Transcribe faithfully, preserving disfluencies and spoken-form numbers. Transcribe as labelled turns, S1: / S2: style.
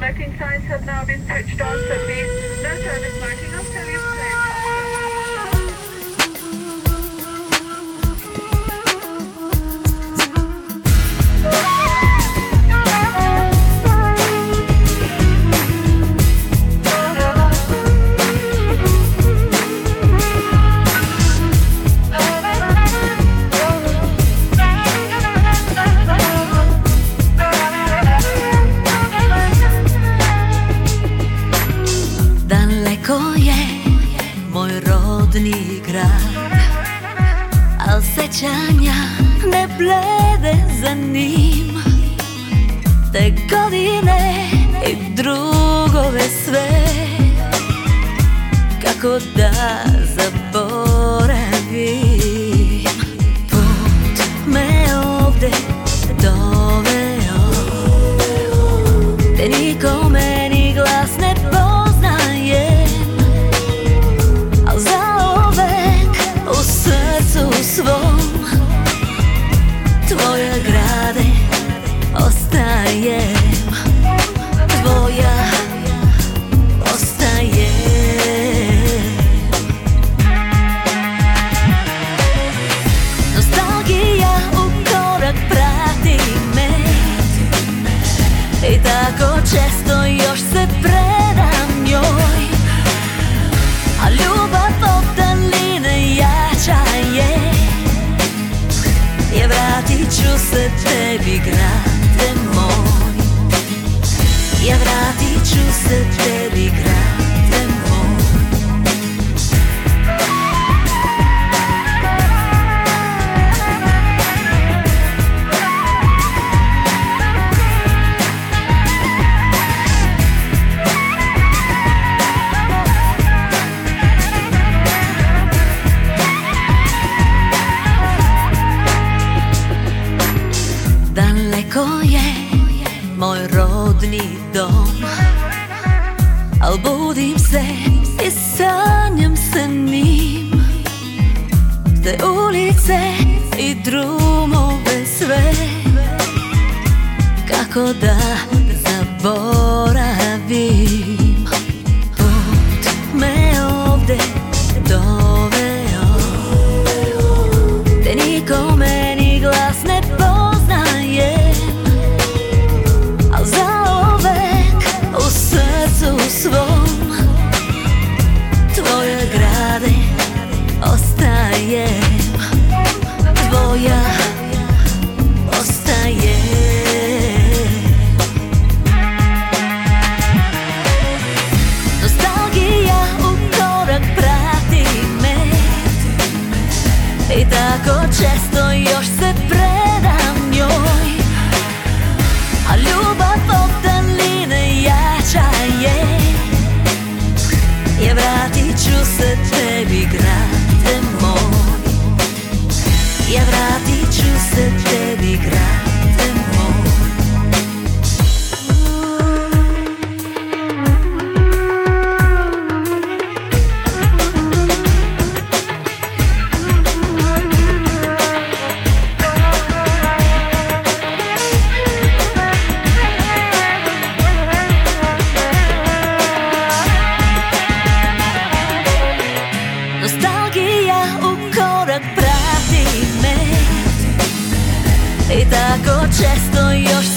S1: smoking signs have now been switched on, so please, no further smoking until you've played.
S2: Rodni grad, al sećanja ne blede za njim. Te godine i drugove sve, kako da zaboravim. Put me ovde doveo, te nikome ni glas ne poznaje. Svom tvoja grade ostajem, tvoja ostajem. Nostalgija u korak prati me i tako često još se predam njoj, a ljubav od daline jača je. Ja vratit ću se tebi, grade moj. Ja vratit ću se tebi, grade moj. Daleko je moj rodni dom, al budim se i sanjam sa njim. Te ulice i drumove sve, kako da zaboravim. Put me ovde doveo, te nikome ni glas ne poznaje. Al zauvek u srcu svom tvoje grade ostajem, tvoja ostajem. Nostalgija u korak prati me i tako često još se predam njoj, a ljubav od daline jača je. Ja vratit ću se tebi, grade moj. Ja vratit ću se tebi, grade moj. Nostalgija u korak prati me i tako često još